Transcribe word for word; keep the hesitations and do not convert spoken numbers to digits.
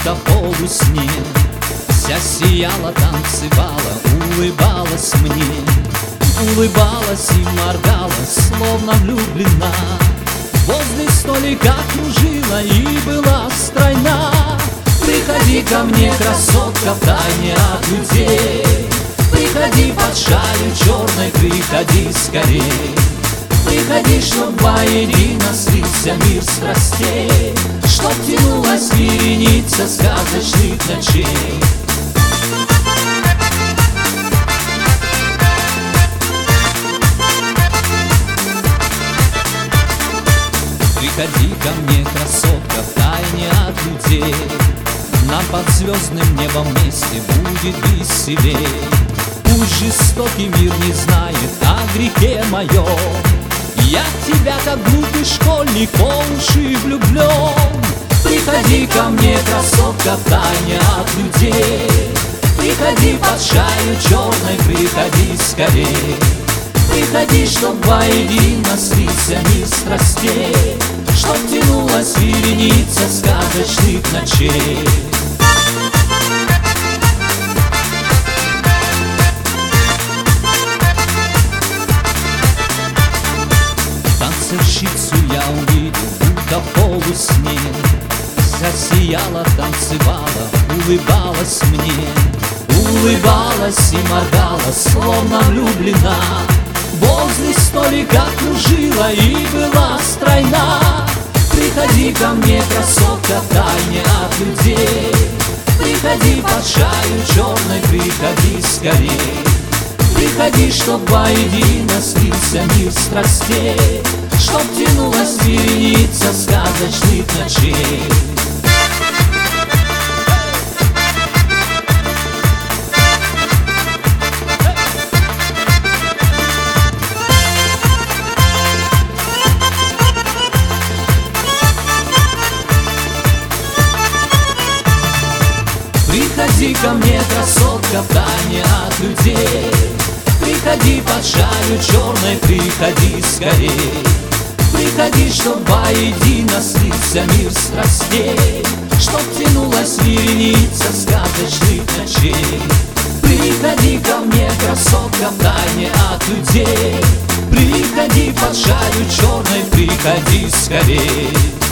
будто в полусне. Вся сияла, танцевала, улыбалась мне, улыбалась и моргала, словно влюблена. Возле столика кружила и была стройна. Приходи ко мне, красотка, втайне от людей. Приходи под шалью черной, приходи скорей. Приходи, чтоб воедино слился мир страстей, чтоб тянулась вереница сказочных ночей. Приходи ко мне, красотка, втайне от людей. Нам под звездным небом вместе будет веселей. Пусть жестокий мир не знает о грехе моем. Я в тебя, как глупый школьник, по уши влюблен. Приходи ко мне, красотка, втайне от людей. Приходи под шалью черной, приходи скорей. Приходи, чтоб воедино слился мир страстей, чтоб тянулась вереница сказочных ночей. Танцовщицу я увидел, будто в полусне. Засияла, танцевала, улыбалась мне, улыбалась и моргала, словно влюблена. Возле столика кружила и была стройна. Приходи ко мне, красотка, втайне от людей. Приходи под шалью черной, приходи скорей. Приходи, чтоб воедино слился мир страстей, чтоб тянулась вереница сказочных ночей. Приходи ко мне, красотка, втайне от людей. Приходи под шалью черной, приходи скорей. Приходи, чтоб воедино слился мир страстей, чтоб тянулась вереница сказочных ночей. Приходи ко мне, красотка, втайне от людей. Приходи под шалью черной, приходи скорей.